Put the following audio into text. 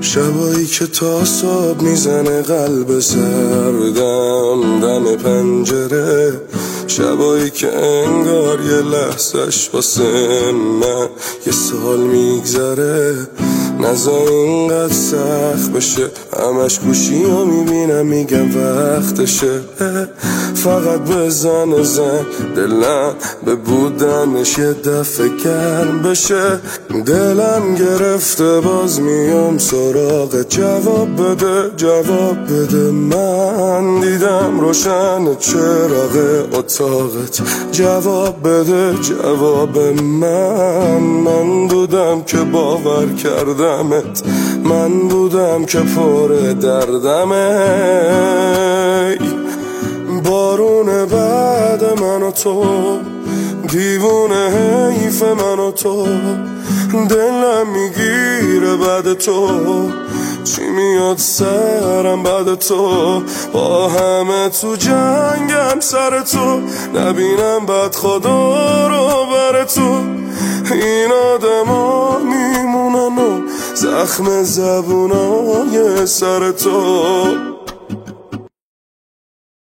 شبایی که تا صبح میزنه قلب سردم دم پنجره، شبایی که انگار یه لحظش واسه من یه سال میگذره. نزار اینقدر سخت بشه، همش گوشی ها میبینم میگم وقتشه. فقط بزن زنگ دلم به بودنش یه دفعه گرم بشه. دلم گرفته باز میام سراغ، جواب بده جواب بده. من دیدم روشن چراغ اتاقت، جواب بده جواب من بودم که باور کردمت، من بودم که پر دردمه. بارون بعد من و تو، دیوونه حیف من و تو، دلم میگیره بعد تو، چی میاد سرم بعد تو. با همه تو جنگم سر تو، نبینم بعد خدا رو بر تو. این آدم ها میمونن و زخم زبونای سر تو.